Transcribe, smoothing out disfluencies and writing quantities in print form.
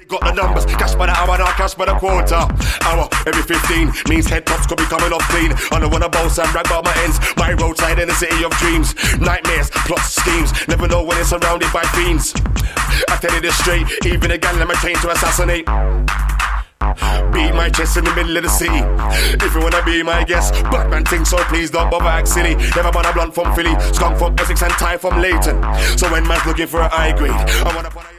Got the numbers, cash by the hour, not cash by the quarter. Hour every 15 means head tops could be coming off clean. I don't wanna boast and brag about my ends. My roadside in the city of dreams. Nightmares, plots, schemes. Never know when it's surrounded by fiends. I tell you this straight, even a gang let me train to assassinate. Beat my chest in the middle of the city. If you wanna be my guest, Batman thinks so, please don't bother act silly. Never bought a blunt from Philly, skunk from Essex and Ty from Leighton. So when man's looking for a high grade, I wanna